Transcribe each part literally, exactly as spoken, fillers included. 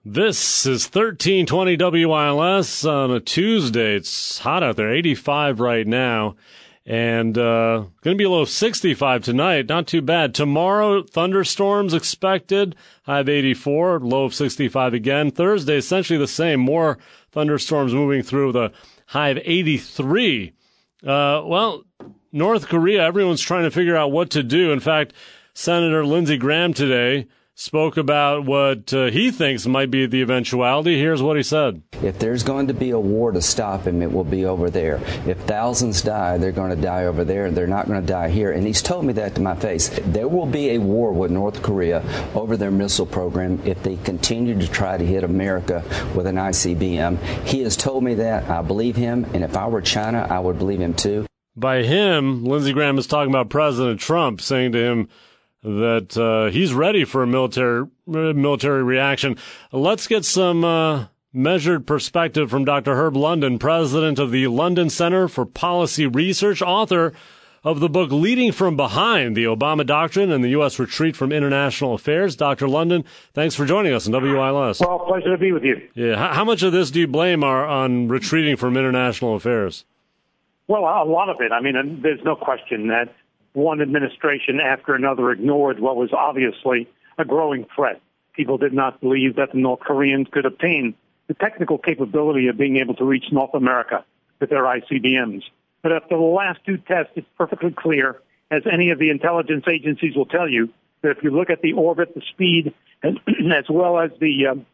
This is thirteen twenty W I L S on a Tuesday. It's hot out there, eighty-five right now, and uh, going to be a low of sixty-five tonight. Not too bad. Tomorrow, thunderstorms expected. High of eighty-four, low of sixty-five again. Thursday, essentially the same. More thunderstorms moving through, the high of eighty-three. Uh, well, North Korea, everyone's trying to figure out what to do. In fact, Senator Lindsey Graham today spoke about what uh, he thinks might be the eventuality. Here's what he said. If there's going to be a war to stop him, it will be over there. If thousands die, they're going to die over there. They're not going to die here. And he's told me that to my face. There will be a war with North Korea over their missile program if they continue to try to hit America with an I C B M. He has told me that. I believe him. And if I were China, I would believe him too. By him, Lindsey Graham is talking about President Trump, saying to him that uh, he's ready for a military military reaction. Let's get some uh, measured perspective from Doctor Herb London, president of the London Center for Policy Research, author of the book Leading from Behind, the Obama Doctrine and the U S Retreat from International Affairs. Doctor London, thanks for joining us on W I L S. Well, pleasure to be with you. Yeah, how, how much of this do you blame our, on retreating from international affairs? Well, a lot of it. I mean, there's no question that one administration after another ignored what was obviously a growing threat. People did not believe that the North Koreans could obtain the technical capability of being able to reach North America with their I C B Ms. But after the last two tests, it's perfectly clear, as any of the intelligence agencies will tell you, that if you look at the orbit, the speed, and, as well as the um,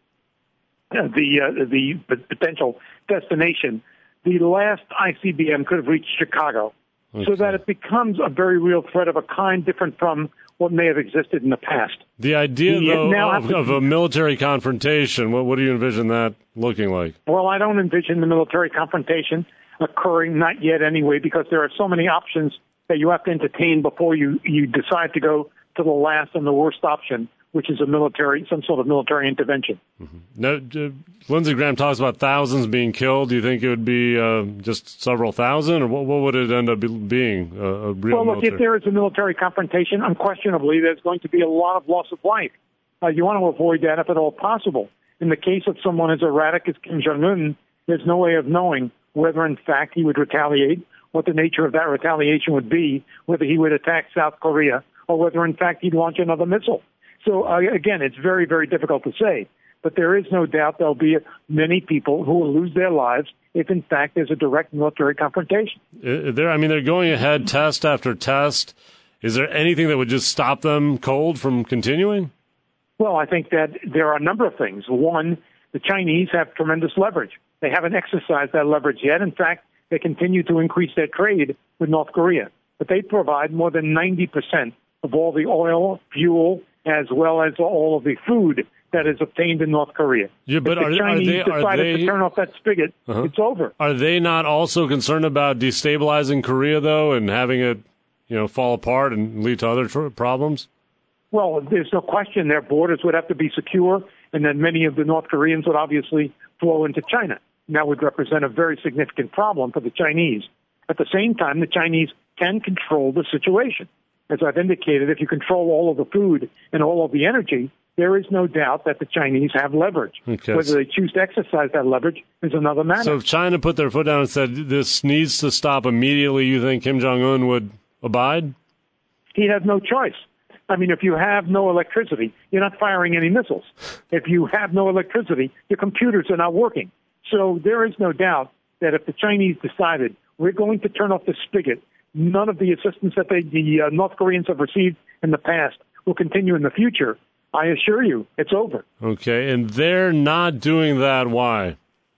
the, uh, the the potential destination, the last I C B M could have reached Chicago. Okay. So that it becomes a very real threat of a kind different from what may have existed in the past. The idea, the, though, of, to, of a military confrontation, what, what do you envision that looking like? Well, I don't envision the military confrontation occurring, not yet anyway, because there are so many options that you have to entertain before you, you decide to go to the last and the worst option, which is a military, some sort of military intervention. Mm-hmm. Now, uh, Lindsey Graham talks about thousands being killed. Do you think it would be uh, just several thousand, or what, what would it end up being? Uh, a real well, look, military? If there is a military confrontation, unquestionably, there's going to be a lot of loss of life. Uh, you want to avoid that if at all possible. In the case of someone as erratic as Kim Jong-un, there's no way of knowing whether, in fact, he would retaliate, what the nature of that retaliation would be, whether he would attack South Korea, or whether, in fact, he'd launch another missile. So, uh, again, it's very, very difficult to say. But there is no doubt there'll be many people who will lose their lives if, in fact, there's a direct military confrontation. Uh, there, I mean, they're going ahead test after test. Is there anything that would just stop them cold from continuing? Well, I think that there are a number of things. One, the Chinese have tremendous leverage. They haven't exercised that leverage yet. In fact, they continue to increase their trade with North Korea. But they provide more than ninety percent of all the oil, fuel, as well as all of the food that is obtained in North Korea. Yeah, but if the are, Chinese are they, are decided they, to turn off that spigot, uh-huh. it's over. Are they not also concerned about destabilizing Korea, though, and having it, you know, fall apart and lead to other tr- problems? Well, there's no question their borders would have to be secure, and then many of the North Koreans would obviously flow into China. And that would represent a very significant problem for the Chinese. At the same time, the Chinese can control the situation. As I've indicated, if you control all of the food and all of the energy, there is no doubt that the Chinese have leverage. Okay. Whether they choose to exercise that leverage is another matter. So if China put their foot down and said this needs to stop immediately, you think Kim Jong-un would abide? He has no choice. I mean, if you have no electricity, you're not firing any missiles. If you have no electricity, your computers are not working. So there is no doubt that if the Chinese decided we're going to turn off the spigot, none of the assistance that they, the uh, North Koreans have received in the past will continue in the future, I assure you, it's over. Okay, and they're not doing that. Why?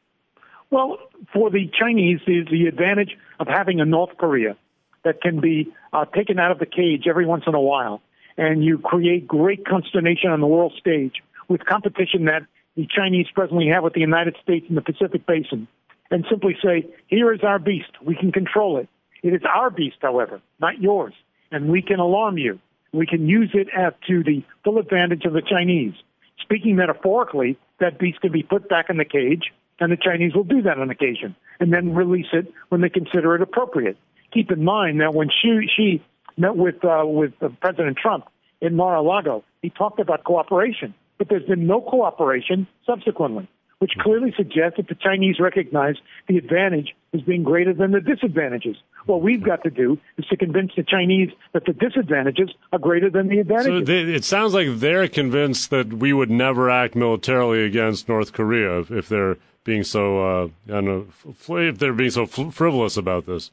Well, for the Chinese, the, the advantage of having a North Korea that can be uh, taken out of the cage every once in a while, and you create great consternation on the world stage with competition that the Chinese presently have with the United States in the Pacific Basin, and simply say, here is our beast, we can control it. It is our beast, however, not yours, and we can alarm you. We can use it at, to the full advantage of the Chinese. Speaking metaphorically, that beast can be put back in the cage, and the Chinese will do that on occasion, and then release it when they consider it appropriate. Keep in mind that when she, she met with, uh, with uh, President Trump in Mar-a-Lago, he talked about cooperation. but there's been no cooperation subsequently, which clearly suggests that the Chinese recognize the advantage as being greater than the disadvantages. What we've got to do is to convince the Chinese that the disadvantages are greater than the advantages. So they, it sounds like they're convinced that we would never act militarily against North Korea if, if they're being so uh, I don't know, if they're being so frivolous about this.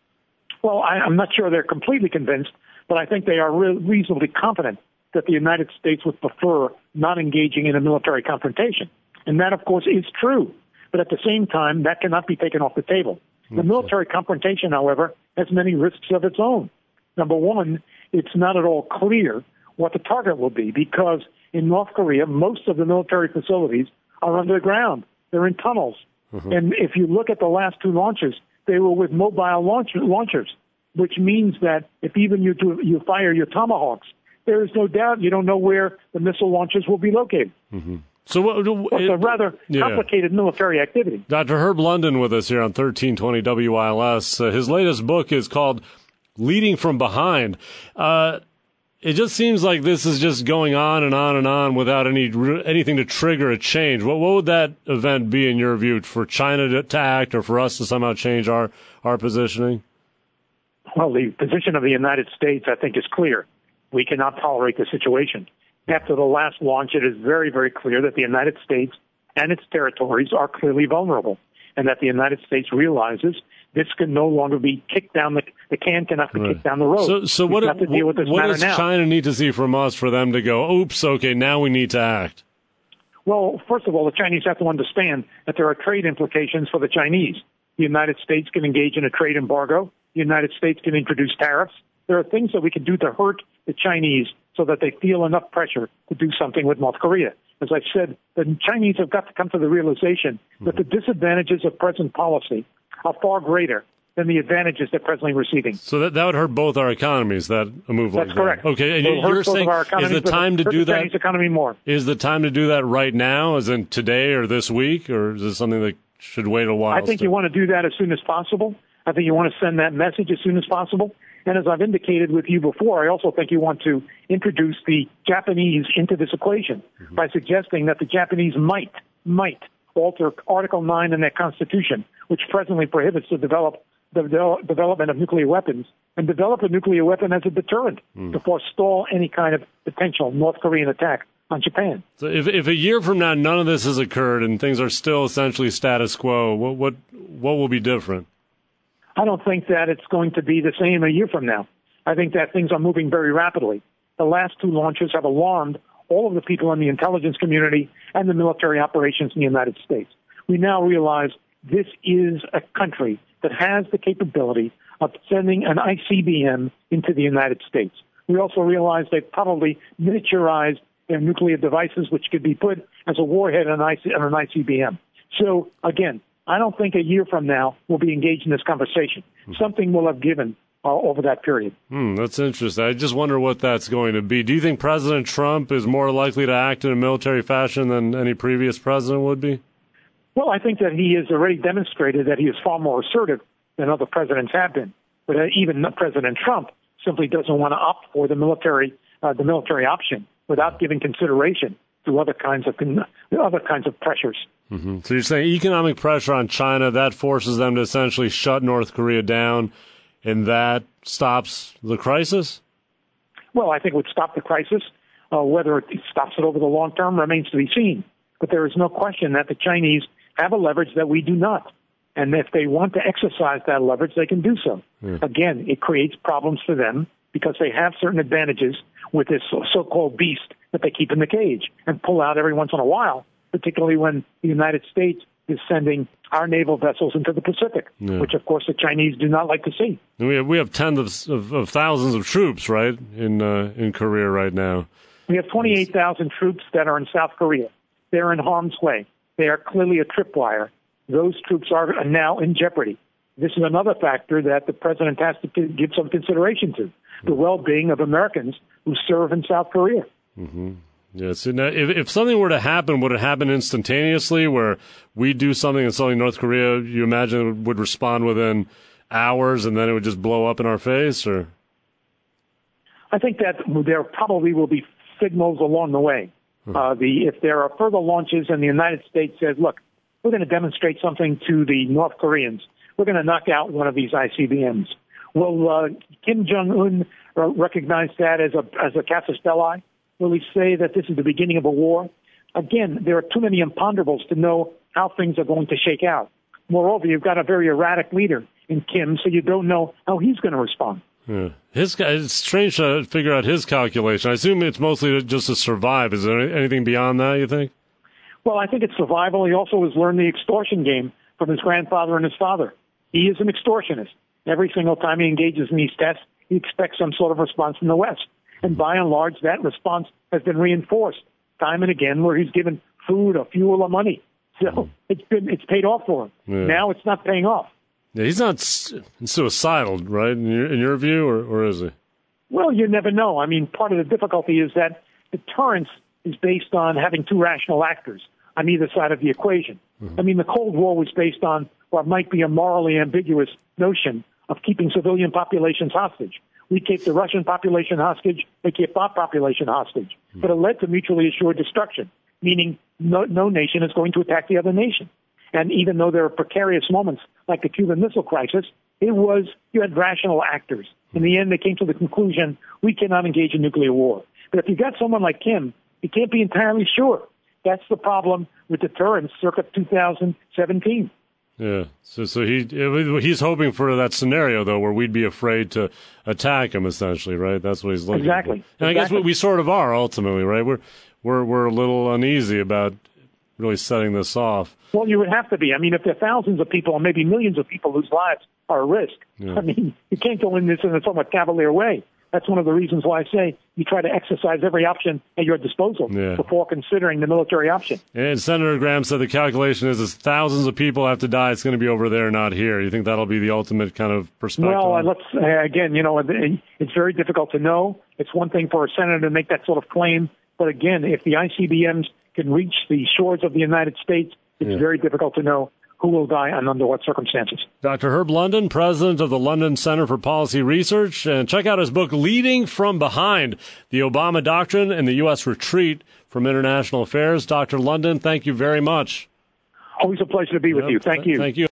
Well, I, I'm not sure they're completely convinced, but I think they are re- reasonably confident that the United States would prefer not engaging in a military confrontation. And that, of course, is true. But at the same time, that cannot be taken off the table. The military confrontation, however, has many risks of its own. Number one, it's not at all clear what the target will be because in North Korea, most of the military facilities are underground. They're in tunnels. Mm-hmm. And if you look at the last two launches, they were with mobile launch- launchers, which means that if even you do, you fire your Tomahawks, there is no doubt you don't know where the missile launches will be located. Mm-hmm. So what, well, it's a rather yeah. complicated military activity. Doctor Herb London with us here on thirteen twenty W I L S. Uh, his latest book is called Leading from Behind. Uh, it just seems like this is just going on and on and on without any anything to trigger a change. What, what would that event be in your view for China to, to act or for us to somehow change our, our positioning? Well, the position of the United States, I think, is clear. We cannot tolerate the situation. After the last launch, it is very, very clear that the United States and its territories are clearly vulnerable, and that the United States realizes this can no longer be kicked down the the can cannot be right. kicked down the road. So, so what, what, what does now. China need to see from us for them to go, oops, okay, now we need to act? Well, first of all, the Chinese have to understand that there are trade implications for the Chinese. The United States can engage in a trade embargo. The United States can introduce tariffs. There are things that we can do to hurt the Chinese so that they feel enough pressure to do something with North Korea. As I said, the Chinese have got to come to the realization that the disadvantages of present policy are far greater than the advantages they're presently receiving. So that, that would hurt both our economies, that a move like that. That's correct. Okay, and It'll you're saying is the time to do the that? Chinese economy more. Is the time to do that right now, as in today or this week, or is this something that should wait a while? I think still? you want to do that as soon as possible. I think you want to send that message as soon as possible. And as I've indicated with you before, I also think you want to introduce the Japanese into this equation mm-hmm. by suggesting that the Japanese might, might alter Article nine in their constitution, which presently prohibits the develop, the de- development of nuclear weapons, and develop a nuclear weapon as a deterrent mm. to forestall any kind of potential North Korean attack on Japan. So if, if a year from now none of this has occurred and things are still essentially status quo, what what, what will be different? I don't think that it's going to be the same a year from now. I think that things are moving very rapidly. The last two launches have alarmed all of the people in the intelligence community and the military operations in the United States. We now realize this is a country that has the capability of sending an I C B M into the United States. We also realize they've probably miniaturized their nuclear devices, which could be put as a warhead on an I C B M. So, again, I don't think a year from now we'll be engaged in this conversation. Something will have given uh, over that period. Hmm, that's interesting. I just wonder what that's going to be. Do you think President Trump is more likely to act in a military fashion than any previous president would be? Well, I think that he has already demonstrated that he is far more assertive than other presidents have been. But uh, even President Trump simply doesn't want to opt for the military, uh, the military option without giving consideration to other kinds of other kinds of pressures. Mm-hmm. So you're saying economic pressure on China, that forces them to essentially shut North Korea down, and that stops the crisis? Well, I think it would stop the crisis. Uh, whether it stops it over the long term remains to be seen. But there is no question that the Chinese have a leverage that we do not. And if they want to exercise that leverage, they can do so. Yeah. Again, it creates problems for them because they have certain advantages with this so-called beast that they keep in the cage and pull out every once in a while, particularly when the United States is sending our naval vessels into the Pacific, yeah. which, of course, the Chinese do not like to see. And we have we have tens of, of, of thousands of troops, right, in uh, in Korea right now. We have twenty-eight thousand troops that are in South Korea. They're in harm's way. They are clearly a tripwire. Those troops are now in jeopardy. This is another factor that the president has to give some consideration to, the well-being of Americans who serve in South Korea. Mm-hmm. Yes. Now, if, if something were to happen, would it happen instantaneously where we do something and suddenly North Korea, you imagine, it would respond within hours and then it would just blow up in our face? Or I think that there probably will be signals along the way. Uh, the if there are further launches and the United States says, look, we're going to demonstrate something to the North Koreans, we're going to knock out one of these I C B Ms. Will uh, Kim Jong-un recognize that as a as a casus belli? Will he say that this is the beginning of a war? Again, there are too many imponderables to know how things are going to shake out. Moreover, you've got a very erratic leader in Kim, so you don't know how he's going to respond. Yeah. His it's strange to figure out his calculation. I assume it's mostly just to survive. Is there anything beyond that, you think? Well, I think it's survival. He also has learned the extortion game from his grandfather and his father. He is an extortionist. Every single time he engages in these tests, he expects some sort of response from the West. And by and large, that response has been reinforced time and again, where he's given food or fuel or money. So mm. it's been it's paid off for him. Yeah. Now it's not paying off. Yeah, he's not suicidal, right, in your, in your view, or, or is he? Well, you never know. I mean, part of the difficulty is that deterrence is based on having two rational actors on either side of the equation. Mm-hmm. I mean, the Cold War was based on what might be a morally ambiguous notion of keeping civilian populations hostage. We keep the Russian population hostage, they keep our population hostage. Mm-hmm. But it led to mutually assured destruction, meaning no, no nation is going to attack the other nation. And even though there are precarious moments like the Cuban Missile Crisis, it was, you had rational actors. In the end, they came to the conclusion, we cannot engage in nuclear war. But if you got someone like Kim, you can't be entirely sure. That's the problem with deterrence circa two thousand seventeen. Yeah, so so he he's hoping for that scenario, though, where we'd be afraid to attack him, essentially, right? That's what he's looking exactly. for. And exactly. I guess we, we sort of are, ultimately, right? We're, we're, we're a little uneasy about really setting this off. Well, you would have to be. I mean, if there are thousands of people or maybe millions of people whose lives are at risk, yeah. I mean, you can't go in this in a somewhat cavalier way. That's one of the reasons why I say you try to exercise every option at your disposal yeah. before considering the military option. And Senator Graham said the calculation is, is thousands of people have to die. It's going to be over there, not here. You think that'll be the ultimate kind of perspective? Well, uh, let's uh, again, you know, it's very difficult to know. It's one thing for a senator to make that sort of claim, but again, if the I C B Ms can reach the shores of the United States, it's yeah. very difficult to know who will die and under what circumstances. Doctor Herb London, president of the London Center for Policy Research, and check out his book, Leading from Behind, The Obama Doctrine and the U S Retreat from International Affairs. Doctor London, thank you very much. Always a pleasure to be with yep. you. Thank you. Thank you.